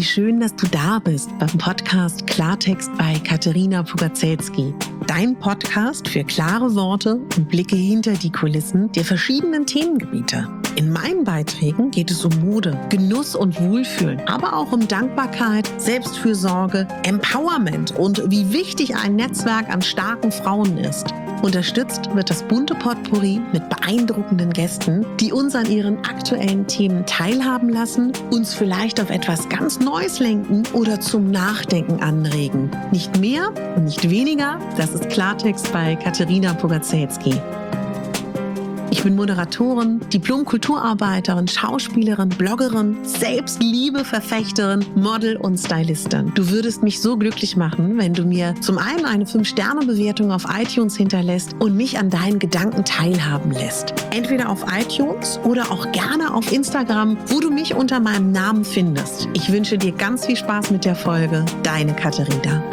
Wie schön, dass du da bist beim Podcast Klartext bei Katerina Pugacelski. Dein Podcast für klare Worte und Blicke hinter die Kulissen der verschiedenen Themengebiete. In meinen Beiträgen geht es um Mode, Genuss und Wohlfühlen, aber auch um Dankbarkeit, Selbstfürsorge, Empowerment und wie wichtig ein Netzwerk an starken Frauen ist. Unterstützt wird das bunte Potpourri mit beeindruckenden Gästen, die uns an ihren aktuellen Themen teilhaben lassen, uns vielleicht auf etwas ganz Neues lenken oder zum Nachdenken anregen. Nicht mehr und nicht weniger, das ist Klartext bei Katerina Pugacelski. Ich bin Moderatorin, Diplom-Kulturarbeiterin, Schauspielerin, Bloggerin, Selbstliebe-Verfechterin, Model und Stylistin. Du würdest mich so glücklich machen, wenn du mir zum einen eine 5-Sterne-Bewertung auf iTunes hinterlässt und mich an deinen Gedanken teilhaben lässt. Entweder auf iTunes oder auch gerne auf Instagram, wo du mich unter meinem Namen findest. Ich wünsche dir ganz viel Spaß mit der Folge. Deine Katerina.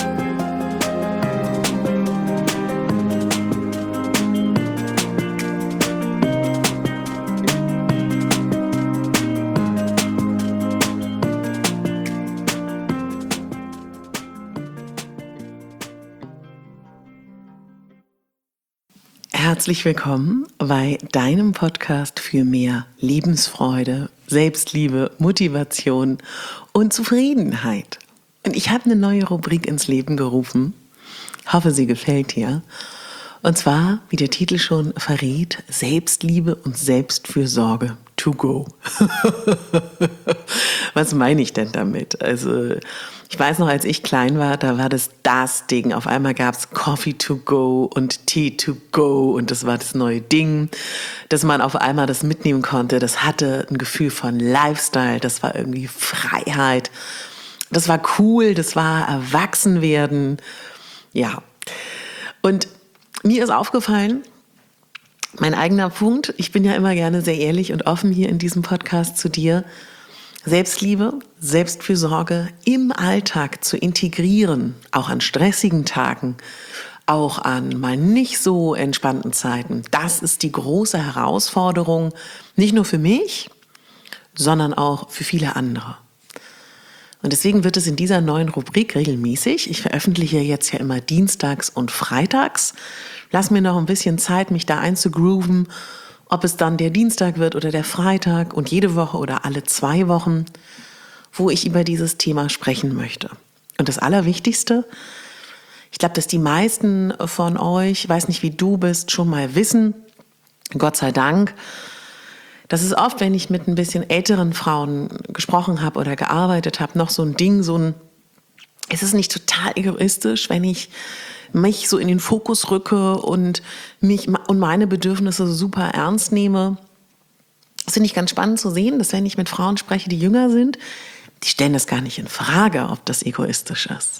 Herzlich willkommen bei deinem Podcast für mehr Lebensfreude, Selbstliebe, Motivation und Zufriedenheit. Und ich habe eine neue Rubrik ins Leben gerufen. Hoffe, sie gefällt dir. Und zwar, wie der Titel schon verrät, Selbstliebe und Selbstfürsorge to go. Was meine ich denn damit? Also ich weiß noch, als ich klein war, da war das Ding. Auf einmal gab es Coffee to go und Tea to go und das war das neue Ding, dass man auf einmal das mitnehmen konnte. Das hatte ein Gefühl von Lifestyle, das war irgendwie Freiheit. Das war cool, das war Erwachsenwerden. Ja, und mir ist aufgefallen, mein eigener Punkt, ich bin ja immer gerne sehr ehrlich und offen hier in diesem Podcast zu dir, Selbstliebe, Selbstfürsorge im Alltag zu integrieren, auch an stressigen Tagen, auch an mal nicht so entspannten Zeiten. Das ist die große Herausforderung, nicht nur für mich, sondern auch für viele andere. Und deswegen wird es in dieser neuen Rubrik regelmäßig, ich veröffentliche jetzt ja immer dienstags und freitags, lass mir noch ein bisschen Zeit, mich da einzugrooven, ob es dann der Dienstag wird oder der Freitag und jede Woche oder alle 2 Wochen, wo ich über dieses Thema sprechen möchte. Und das Allerwichtigste, ich glaube, dass die meisten von euch, ich weiß nicht, wie du bist, schon mal wissen, Gott sei Dank, das ist oft, wenn ich mit ein bisschen älteren Frauen gesprochen habe oder gearbeitet habe, noch so ein Ding, ist es nicht total egoistisch, wenn ich mich so in den Fokus rücke und mich und meine Bedürfnisse super ernst nehme. Das finde ich ganz spannend zu sehen, dass wenn ich mit Frauen spreche, die jünger sind, die stellen das gar nicht in Frage, ob das egoistisch ist.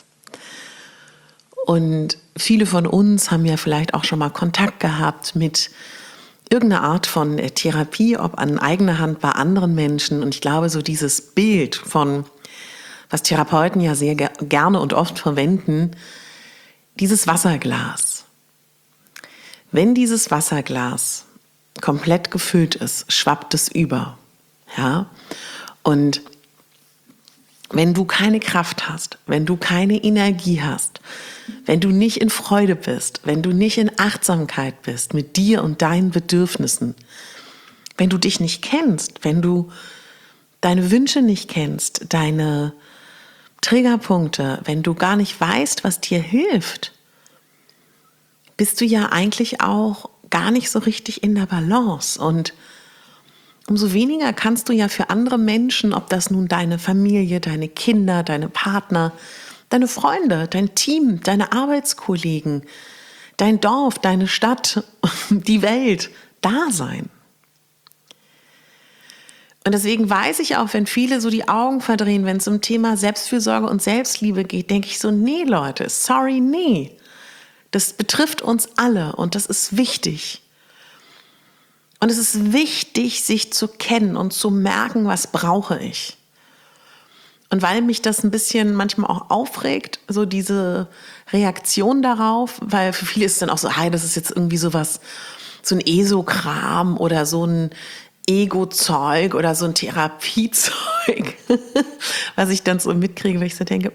Und viele von uns haben ja vielleicht auch schon mal Kontakt gehabt mit irgendeiner Art von Therapie, ob an eigener Hand bei anderen Menschen. Und ich glaube, so dieses Bild von, was Therapeuten ja sehr gerne und oft verwenden, dieses Wasserglas. Wenn dieses Wasserglas komplett gefüllt ist, schwappt es über. Ja? Und wenn du keine Kraft hast, wenn du keine Energie hast, wenn du nicht in Freude bist, wenn du nicht in Achtsamkeit bist mit dir und deinen Bedürfnissen, wenn du dich nicht kennst, wenn du deine Wünsche nicht kennst, deine Triggerpunkte, wenn du gar nicht weißt, was dir hilft, bist du ja eigentlich auch gar nicht so richtig in der Balance. Und umso weniger kannst du ja für andere Menschen, ob das nun deine Familie, deine Kinder, deine Partner, deine Freunde, dein Team, deine Arbeitskollegen, dein Dorf, deine Stadt, die Welt, da sein. Und deswegen weiß ich auch, wenn viele so die Augen verdrehen, wenn es um Thema Selbstfürsorge und Selbstliebe geht, denke ich so, nee Leute, sorry, nee. Das betrifft uns alle und das ist wichtig. Und es ist wichtig, sich zu kennen und zu merken, was brauche ich. Und weil mich das ein bisschen manchmal auch aufregt, so diese Reaktion darauf, weil für viele ist es dann auch so, hey, das ist jetzt irgendwie sowas, so ein ESO-Kram oder so ein Ego-Zeug oder so ein Therapiezeug, was ich dann so mitkriege, weil ich so denke,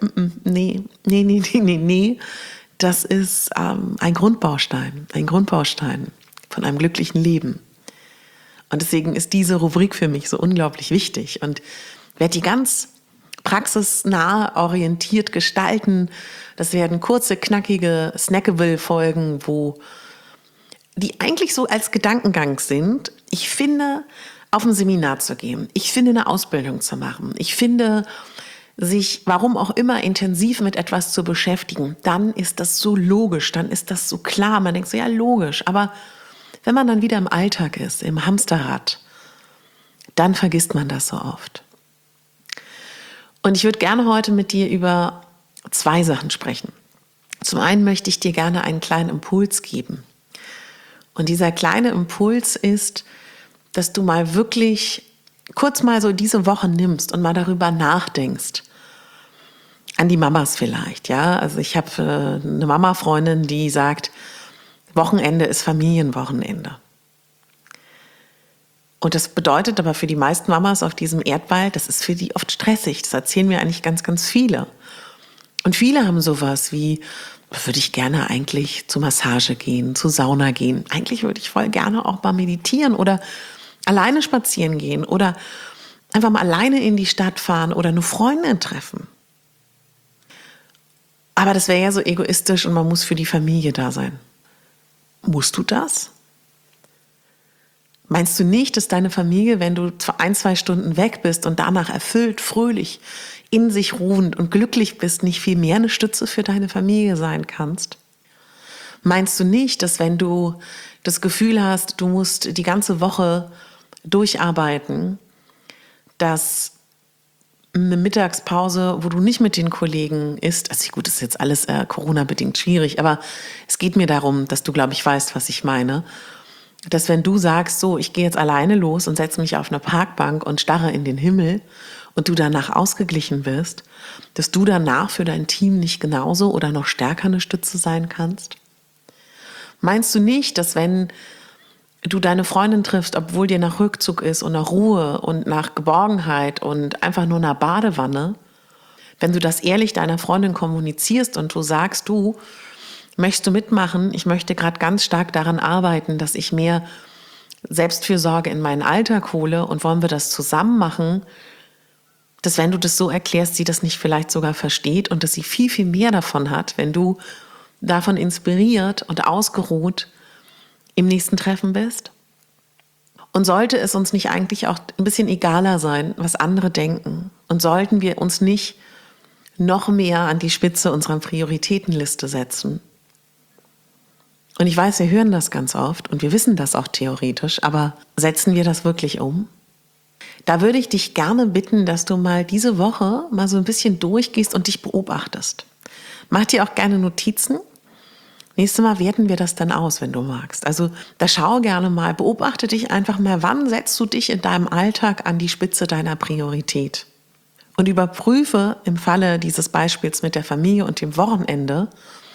nee. Das ist ein Grundbaustein von einem glücklichen Leben. Und deswegen ist diese Rubrik für mich so unglaublich wichtig und werde die ganz praxisnah orientiert gestalten. Das werden kurze, knackige Snackable-Folgen, die eigentlich so als Gedankengang sind. Ich finde, auf ein Seminar zu gehen. Ich finde, eine Ausbildung zu machen. Ich finde, sich, warum auch immer, intensiv mit etwas zu beschäftigen. Dann ist das so logisch, dann ist das so klar. Man denkt so, ja, logisch. Aber wenn man dann wieder im Alltag ist, im Hamsterrad, dann vergisst man das so oft. Und ich würde gerne heute mit dir über 2 Sachen sprechen. Zum einen möchte ich dir gerne einen kleinen Impuls geben. Und dieser kleine Impuls ist, dass du mal wirklich kurz mal so diese Woche nimmst und mal darüber nachdenkst. An die Mamas vielleicht, ja. Also ich habe eine Mama-Freundin, die sagt, Wochenende ist Familienwochenende. Und das bedeutet aber für die meisten Mamas auf diesem Erdball, das ist für die oft stressig. Das erzählen mir eigentlich ganz, ganz viele. Und viele haben sowas wie, würde ich gerne eigentlich zur Massage gehen, zur Sauna gehen. Eigentlich würde ich voll gerne auch mal meditieren oder alleine spazieren gehen oder einfach mal alleine in die Stadt fahren oder eine Freundin treffen. Aber das wäre ja so egoistisch und man muss für die Familie da sein. Musst du das? Meinst du nicht, dass deine Familie, wenn du 1-2 Stunden weg bist und danach erfüllt, fröhlich, in sich ruhend und glücklich bist, nicht viel mehr eine Stütze für deine Familie sein kannst? Meinst du nicht, dass wenn du das Gefühl hast, du musst die ganze Woche durcharbeiten, dass eine Mittagspause, wo du nicht mit den Kollegen isst, also gut, das ist jetzt alles Corona-bedingt schwierig, aber es geht mir darum, dass du, glaube ich, weißt, was ich meine, dass wenn du sagst, so, ich gehe jetzt alleine los und setze mich auf eine Parkbank und starre in den Himmel und du danach ausgeglichen wirst, dass du danach für dein Team nicht genauso oder noch stärker eine Stütze sein kannst? Meinst du nicht, dass wenn du deine Freundin triffst, obwohl dir nach Rückzug ist und nach Ruhe und nach Geborgenheit und einfach nur nach Badewanne, wenn du das ehrlich deiner Freundin kommunizierst und du sagst, du, möchtest du mitmachen? Ich möchte gerade ganz stark daran arbeiten, dass ich mehr Selbstfürsorge in meinen Alltag hole und wollen wir das zusammen machen, dass wenn du das so erklärst, sie das nicht vielleicht sogar versteht und dass sie viel, viel mehr davon hat, wenn du davon inspiriert und ausgeruht im nächsten Treffen bist? Und sollte es uns nicht eigentlich auch ein bisschen egaler sein, was andere denken? Und sollten wir uns nicht noch mehr an die Spitze unserer Prioritätenliste setzen? Und ich weiß, wir hören das ganz oft und wir wissen das auch theoretisch, aber setzen wir das wirklich um? Da würde ich dich gerne bitten, dass du mal diese Woche mal so ein bisschen durchgehst und dich beobachtest. Mach dir auch gerne Notizen. Nächstes Mal werten wir das dann aus, wenn du magst. Also da schau gerne mal, beobachte dich einfach mal, wann setzt du dich in deinem Alltag an die Spitze deiner Priorität? Und überprüfe im Falle dieses Beispiels mit der Familie und dem Wochenende,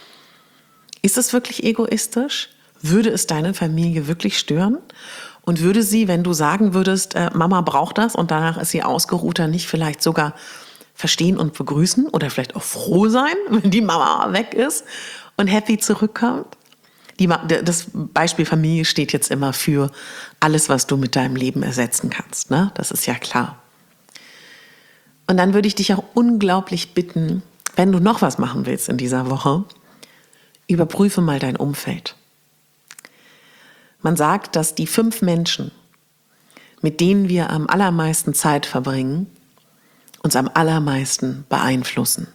ist es wirklich egoistisch? Würde es deine Familie wirklich stören? Und würde sie, wenn du sagen würdest, Mama braucht das und danach ist sie ausgeruhter, nicht vielleicht sogar verstehen und begrüßen oder vielleicht auch froh sein, wenn die Mama weg ist und happy zurückkommt? Das Beispiel Familie steht jetzt immer für alles, was du mit deinem Leben ersetzen kannst, ne? Das ist ja klar. Und dann würde ich dich auch unglaublich bitten, wenn du noch was machen willst in dieser Woche, überprüfe mal dein Umfeld. Man sagt, dass die 5 Menschen, mit denen wir am allermeisten Zeit verbringen, uns am allermeisten beeinflussen.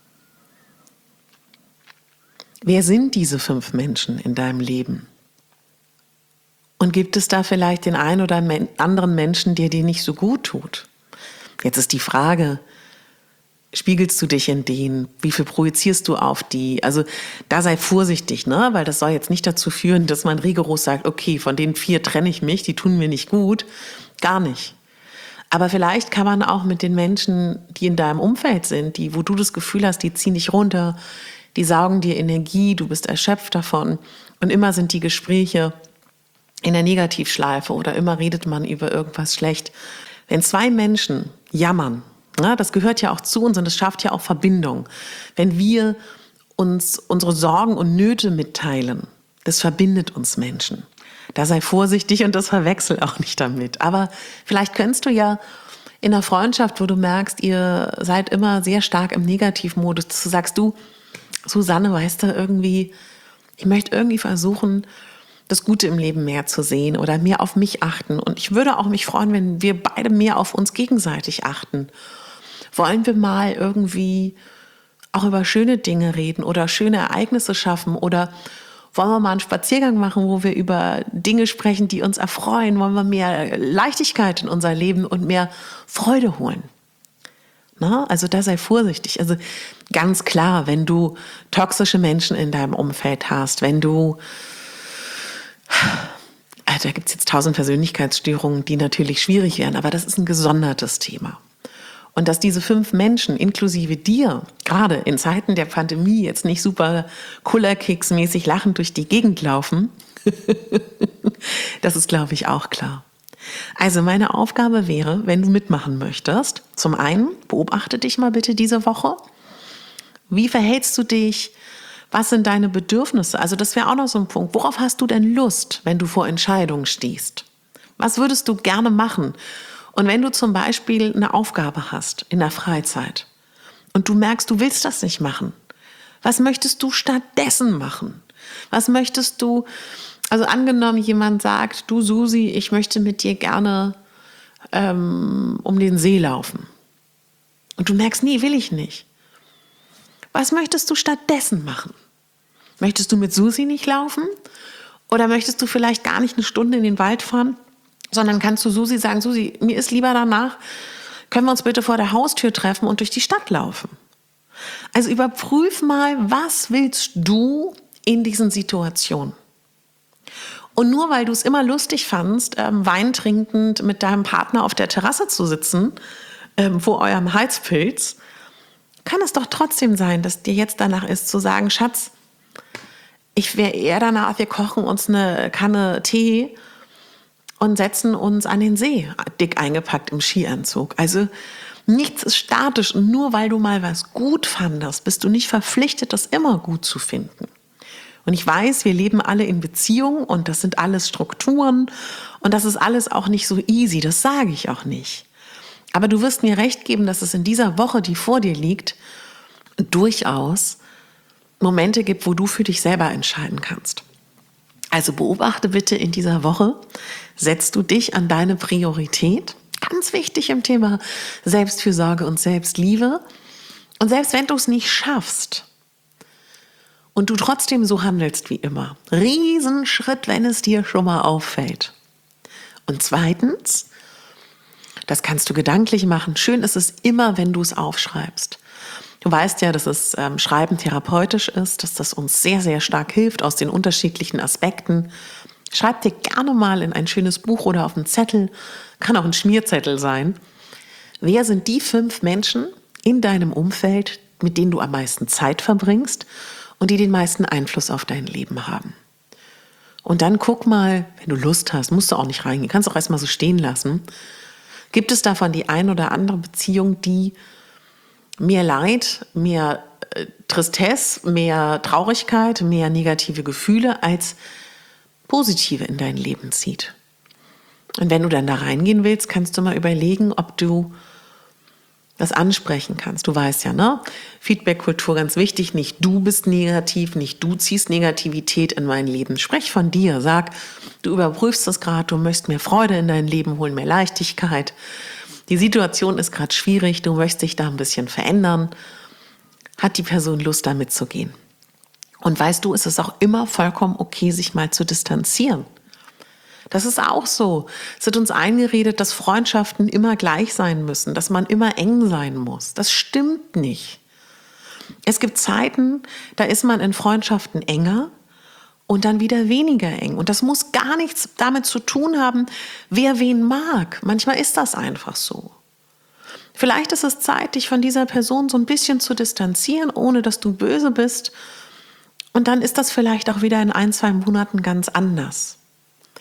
Wer sind diese 5 Menschen in deinem Leben? Und gibt es da vielleicht den einen oder anderen Menschen, der dir nicht so gut tut? Jetzt ist die Frage, spiegelst du dich in denen? Wie viel projizierst du auf die? Also da sei vorsichtig, ne? Weil das soll jetzt nicht dazu führen, dass man rigoros sagt, okay, von den 4 trenne ich mich, die tun mir nicht gut. Gar nicht. Aber vielleicht kann man auch mit den Menschen, die in deinem Umfeld sind, wo du das Gefühl hast, die ziehen dich runter, die saugen dir Energie, du bist erschöpft davon. Und immer sind die Gespräche, in der Negativschleife oder immer redet man über irgendwas schlecht. Wenn zwei Menschen jammern, das gehört ja auch zu uns und das schafft ja auch Verbindung. Wenn wir uns unsere Sorgen und Nöte mitteilen, das verbindet uns Menschen. Da sei vorsichtig und das verwechsel auch nicht damit. Aber vielleicht könntest du ja in einer Freundschaft, wo du merkst, ihr seid immer sehr stark im Negativmodus, du sagst, du, Susanne, weißt du, irgendwie, ich möchte irgendwie versuchen, das Gute im Leben mehr zu sehen oder mehr auf mich achten. Und ich würde auch mich freuen, wenn wir beide mehr auf uns gegenseitig achten. Wollen wir mal irgendwie auch über schöne Dinge reden oder schöne Ereignisse schaffen oder wollen wir mal einen Spaziergang machen, wo wir über Dinge sprechen, die uns erfreuen? Wollen wir mehr Leichtigkeit in unser Leben und mehr Freude holen? Also da sei vorsichtig. Also ganz klar, wenn du toxische Menschen in deinem Umfeld hast, wenn du, da gibt es jetzt 1000 Persönlichkeitsstörungen, die natürlich schwierig wären, aber das ist ein gesondertes Thema. Und dass diese 5 Menschen inklusive dir, gerade in Zeiten der Pandemie, jetzt nicht super Kullerkeks-mäßig lachend durch die Gegend laufen, das ist, glaube ich, auch klar. Also meine Aufgabe wäre, wenn du mitmachen möchtest, zum einen, beobachte dich mal bitte diese Woche. Wie verhältst du dich? Was sind deine Bedürfnisse? Also das wäre auch noch so ein Punkt. Worauf hast du denn Lust, wenn du vor Entscheidungen stehst? Was würdest du gerne machen? Und wenn du zum Beispiel eine Aufgabe hast in der Freizeit und du merkst, du willst das nicht machen, was möchtest du stattdessen machen? Was möchtest du, also angenommen jemand sagt, du Susi, ich möchte mit dir gerne um den See laufen. Und du merkst, nee, will ich nicht. Was möchtest du stattdessen machen? Möchtest du mit Susi nicht laufen? Oder möchtest du vielleicht gar nicht eine Stunde in den Wald fahren? Sondern kannst du Susi sagen, Susi, mir ist lieber danach, können wir uns bitte vor der Haustür treffen und durch die Stadt laufen. Also überprüf mal, was willst du in diesen Situationen? Und nur weil du es immer lustig fandst, Wein trinkend mit deinem Partner auf der Terrasse zu sitzen, vor eurem Heizpilz, kann es doch trotzdem sein, dass dir jetzt danach ist zu sagen, Schatz, ich wäre eher danach, wir kochen uns eine Kanne Tee und setzen uns an den See, dick eingepackt im Skianzug. Also nichts ist statisch und nur weil du mal was gut fandest, bist du nicht verpflichtet, das immer gut zu finden. Und ich weiß, wir leben alle in Beziehungen und das sind alles Strukturen und das ist alles auch nicht so easy, das sage ich auch nicht. Aber du wirst mir recht geben, dass es in dieser Woche, die vor dir liegt, durchaus Momente gibt, wo du für dich selber entscheiden kannst. Also beobachte bitte in dieser Woche, setzt du dich an deine Priorität, ganz wichtig im Thema Selbstfürsorge und Selbstliebe. Und selbst wenn du es nicht schaffst und du trotzdem so handelst wie immer, Riesenschritt, wenn es dir schon mal auffällt. Und zweitens, das kannst du gedanklich machen, schön ist es immer, wenn du es aufschreibst. Du weißt ja, dass es Schreiben therapeutisch ist, dass das uns sehr, sehr stark hilft aus den unterschiedlichen Aspekten. Schreib dir gerne mal in ein schönes Buch oder auf einen Zettel, kann auch ein Schmierzettel sein. Wer sind die 5 Menschen in deinem Umfeld, mit denen du am meisten Zeit verbringst und die den meisten Einfluss auf dein Leben haben? Und dann guck mal, wenn du Lust hast, musst du auch nicht reingehen, kannst auch erstmal so stehen lassen. Gibt es davon die ein oder andere Beziehung, die mehr Leid, mehr Tristesse, mehr Traurigkeit, mehr negative Gefühle als positive in dein Leben zieht? Und wenn du dann da reingehen willst, kannst du mal überlegen, ob du das ansprechen kannst. Du weißt ja, ne? Feedback-Kultur ganz wichtig. Nicht du bist negativ, nicht du ziehst Negativität in mein Leben. Sprech von dir. Sag, du überprüfst das gerade, du möchtest mehr Freude in dein Leben holen, mehr Leichtigkeit. Die Situation ist gerade schwierig, du möchtest dich da ein bisschen verändern. Hat die Person Lust, da mitzugehen? Und weißt du, es ist auch immer vollkommen okay, sich mal zu distanzieren. Das ist auch so. Es wird uns eingeredet, dass Freundschaften immer gleich sein müssen, dass man immer eng sein muss. Das stimmt nicht. Es gibt Zeiten, da ist man in Freundschaften enger und dann wieder weniger eng. Und das muss gar nichts damit zu tun haben, wer wen mag. Manchmal ist das einfach so. Vielleicht ist es Zeit, dich von dieser Person so ein bisschen zu distanzieren, ohne dass du böse bist. Und dann ist das vielleicht auch wieder in 1-2 Monaten ganz anders.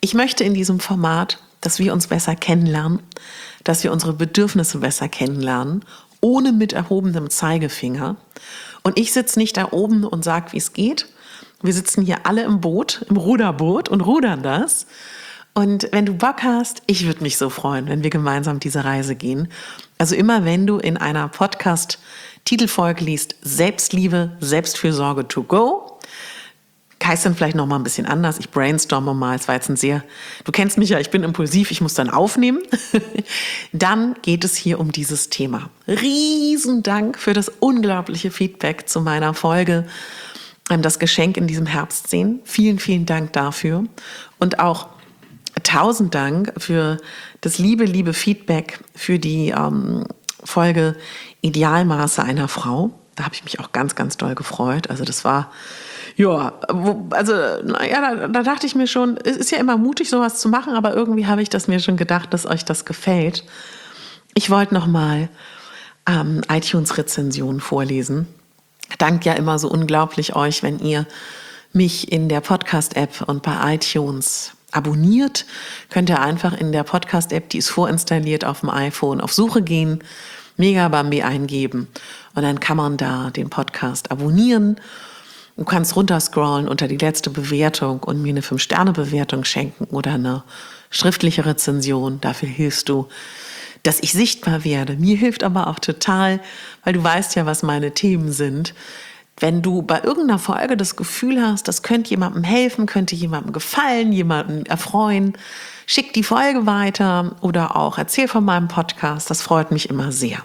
Ich möchte in diesem Format, dass wir uns besser kennenlernen, dass wir unsere Bedürfnisse besser kennenlernen, ohne mit erhobenem Zeigefinger. Und ich sitze nicht da oben und sage, wie es geht. Wir sitzen hier alle im Boot, im Ruderboot und rudern das. Und wenn du Bock hast, ich würde mich so freuen, wenn wir gemeinsam diese Reise gehen. Also immer wenn du in einer Podcast-Titelfolge liest, Selbstliebe, Selbstfürsorge to go, heißt dann vielleicht noch mal ein bisschen anders. Ich brainstorme mal, es war jetzt du kennst mich ja, ich bin impulsiv, ich muss dann aufnehmen. Dann geht es hier um dieses Thema. Riesen Dank für das unglaubliche Feedback zu meiner Folge, das Geschenk in diesem Herbst sehen. Vielen, vielen Dank dafür. Und auch 1000 Dank für das liebe Feedback für die Folge Idealmaße einer Frau. Da habe ich mich auch ganz, ganz doll gefreut. Also das war, da dachte ich mir schon, es ist ja immer mutig, sowas zu machen, aber irgendwie habe ich das mir schon gedacht, dass euch das gefällt. Ich wollte nochmal iTunes-Rezensionen vorlesen. Dank ja immer so unglaublich euch, wenn ihr mich in der Podcast-App und bei iTunes abonniert. Könnt ihr einfach in der Podcast-App, die ist vorinstalliert auf dem iPhone, auf Suche gehen, Megabambi eingeben und dann kann man da den Podcast abonnieren. Du kannst runterscrollen unter die letzte Bewertung und mir eine 5-Sterne-Bewertung schenken oder eine schriftliche Rezension. Dafür hilfst du, dass ich sichtbar werde. Mir hilft aber auch total, weil du weißt ja, was meine Themen sind. Wenn du bei irgendeiner Folge das Gefühl hast, das könnte jemandem helfen, könnte jemandem gefallen, jemanden erfreuen, schick die Folge weiter oder auch erzähl von meinem Podcast. Das freut mich immer sehr.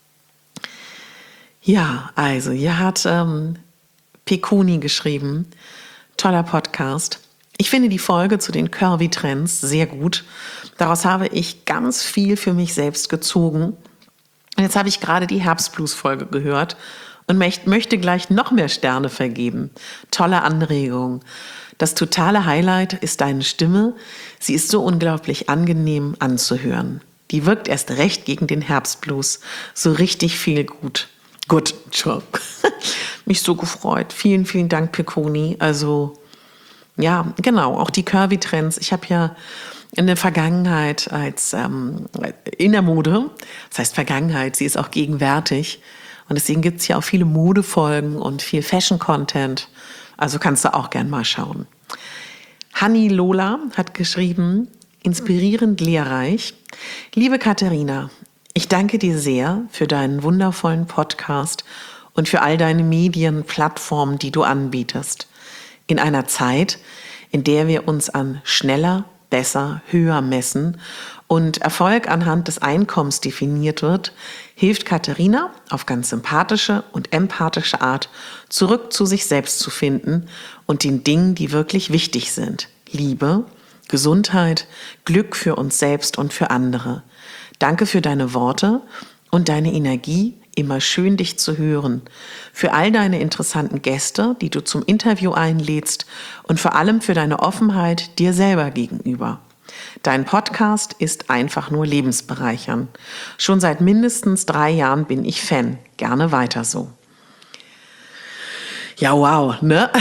Ja, also hier hat Pekuni geschrieben, toller Podcast. Ich finde die Folge zu den Curvy-Trends sehr gut. Daraus habe ich ganz viel für mich selbst gezogen. Und jetzt habe ich gerade die Herbstblues-Folge gehört und möchte gleich noch mehr Sterne vergeben. Tolle Anregung. Das totale Highlight ist deine Stimme. Sie ist so unglaublich angenehm anzuhören. Die wirkt erst recht gegen den Herbstblues. So richtig viel gut. Gut, schon. Mich so gefreut. Vielen, vielen Dank, Pekuni. Also, ja, genau, auch die Curvy-Trends. Ich habe ja in der Vergangenheit in der Mode, das heißt Vergangenheit, sie ist auch gegenwärtig. Und deswegen gibt es ja auch viele Modefolgen und viel Fashion-Content. Also kannst du auch gern mal schauen. Hanni Lola hat geschrieben, inspirierend lehrreich. Liebe Katharina, ich danke dir sehr für deinen wundervollen Podcast und für all deine Medienplattformen, die du anbietest. In einer Zeit, in der wir uns an schneller, besser, höher messen und Erfolg anhand des Einkommens definiert wird, hilft Katharina auf ganz sympathische und empathische Art zurück zu sich selbst zu finden und den Dingen, die wirklich wichtig sind. Liebe, Gesundheit, Glück für uns selbst und für andere. Danke für deine Worte und deine Energie, immer schön dich zu hören. Für all deine interessanten Gäste, die du zum Interview einlädst und vor allem für deine Offenheit dir selber gegenüber. Dein Podcast ist einfach nur lebensbereichernd. Schon seit mindestens 3 Jahren bin ich Fan. Gerne weiter so. Ja, wow, ne?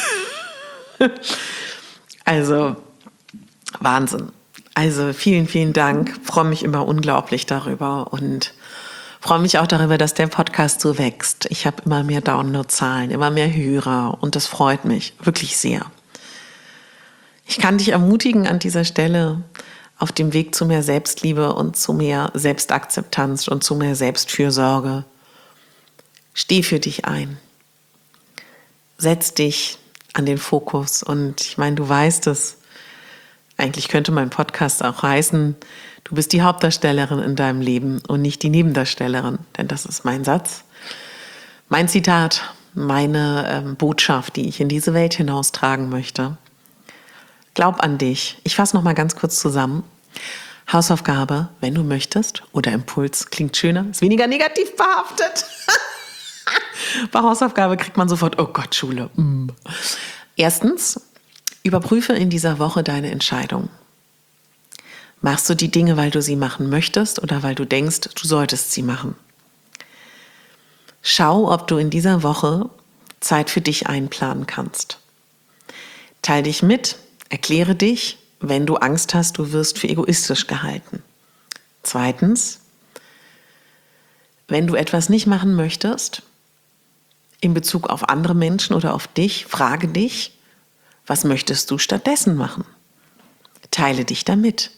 Also, Wahnsinn. Also, vielen, vielen Dank. Freue mich immer unglaublich darüber und freue mich auch darüber, dass der Podcast so wächst. Ich habe immer mehr Downloadzahlen, immer mehr Hörer und das freut mich wirklich sehr. Ich kann dich ermutigen an dieser Stelle auf dem Weg zu mehr Selbstliebe und zu mehr Selbstakzeptanz und zu mehr Selbstfürsorge. Steh für dich ein. Setz dich an den Fokus und ich meine, du weißt es. Eigentlich könnte mein Podcast auch heißen, du bist die Hauptdarstellerin in deinem Leben und nicht die Nebendarstellerin, denn das ist mein Satz, mein Zitat, meine Botschaft, die ich in diese Welt hinaustragen möchte. Glaub an dich. Ich fasse noch mal ganz kurz zusammen. Hausaufgabe, wenn du möchtest, oder Impuls, klingt schöner, ist weniger negativ behaftet. Bei Hausaufgabe kriegt man sofort, oh Gott, Schule. Erstens, überprüfe in dieser Woche deine Entscheidung. Machst du die Dinge, weil du sie machen möchtest oder weil du denkst, du solltest sie machen? Schau, ob du in dieser Woche Zeit für dich einplanen kannst. Teil dich mit, erkläre dich, wenn du Angst hast, du wirst für egoistisch gehalten. 2, wenn du etwas nicht machen möchtest, in Bezug auf andere Menschen oder auf dich, frage dich, was möchtest du stattdessen machen? Teile dich damit.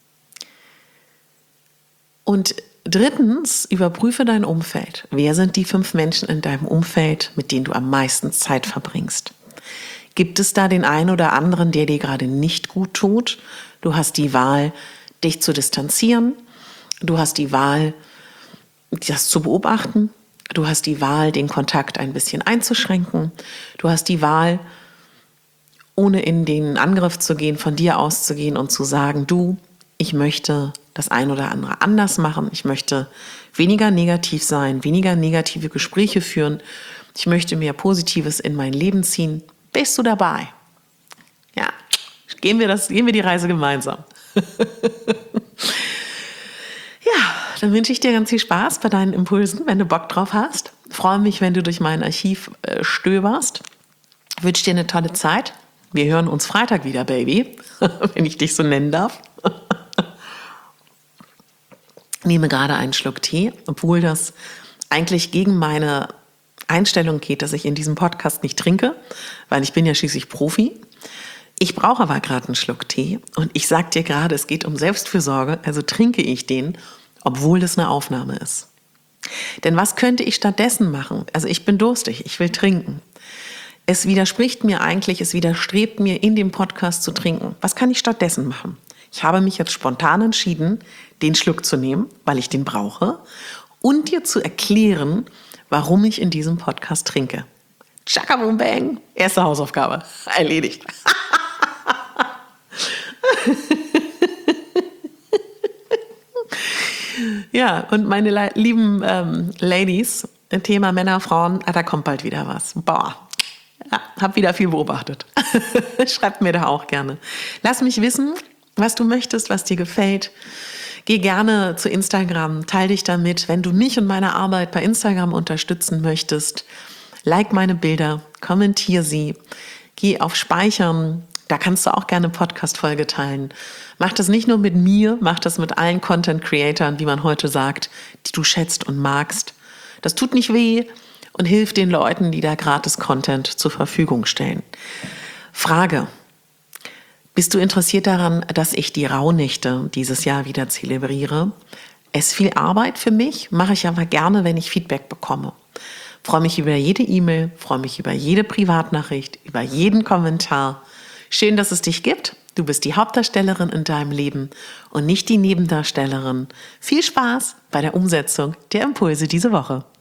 Und 3, überprüfe dein Umfeld. Wer sind die 5 Menschen in deinem Umfeld, mit denen du am meisten Zeit verbringst? Gibt es da den einen oder anderen, der dir gerade nicht gut tut? Du hast die Wahl, dich zu distanzieren. Du hast die Wahl, das zu beobachten. Du hast die Wahl, den Kontakt ein bisschen einzuschränken. Du hast die Wahl, ohne in den Angriff zu gehen, von dir auszugehen und zu sagen, du, ich möchte das ein oder andere anders machen. Ich möchte weniger negativ sein, weniger negative Gespräche führen. Ich möchte mehr Positives in mein Leben ziehen. Bist du dabei? Ja, gehen wir die Reise gemeinsam. Ja, dann wünsche ich dir ganz viel Spaß bei deinen Impulsen, wenn du Bock drauf hast. Freue mich, wenn du durch mein Archiv stöberst. Wünsche dir eine tolle Zeit. Wir hören uns Freitag wieder, Baby, wenn ich dich so nennen darf. Nehme gerade einen Schluck Tee, obwohl das eigentlich gegen meine Einstellung geht, dass ich in diesem Podcast nicht trinke, weil ich bin ja schließlich Profi. Ich brauche aber gerade einen Schluck Tee und ich sage dir gerade, es geht um Selbstfürsorge, also trinke ich den, obwohl das eine Aufnahme ist. Denn was könnte ich stattdessen machen? Also ich bin durstig, ich will trinken. Es widerstrebt mir in dem Podcast zu trinken. Was kann ich stattdessen machen? Ich habe mich jetzt spontan entschieden, den Schluck zu nehmen, weil ich den brauche und dir zu erklären, warum ich in diesem Podcast trinke. Tschakabum bang, erste Hausaufgabe, erledigt. Ja, und meine lieben Ladies, Thema Männer, Frauen, da kommt bald wieder was. Boah, ja, hab wieder viel beobachtet. Schreibt mir da auch gerne. Lass mich wissen, was du möchtest, was dir gefällt. Geh gerne zu Instagram, teile dich damit. Wenn du mich und meine Arbeit bei Instagram unterstützen möchtest, like meine Bilder, kommentiere sie, geh auf Speichern. Da kannst du auch gerne Podcast-Folge teilen. Mach das nicht nur mit mir, mach das mit allen Content-Creatoren, wie man heute sagt, die du schätzt und magst. Das tut nicht weh und hilft den Leuten, die da gratis Content zur Verfügung stellen. Frage: Bist du interessiert daran, dass ich die Rauhnächte dieses Jahr wieder zelebriere? Es ist viel Arbeit für mich, mache ich aber gerne, wenn ich Feedback bekomme. Freue mich über jede E-Mail, freue mich über jede Privatnachricht, über jeden Kommentar. Schön, dass es dich gibt. Du bist die Hauptdarstellerin in deinem Leben und nicht die Nebendarstellerin. Viel Spaß bei der Umsetzung der Impulse diese Woche.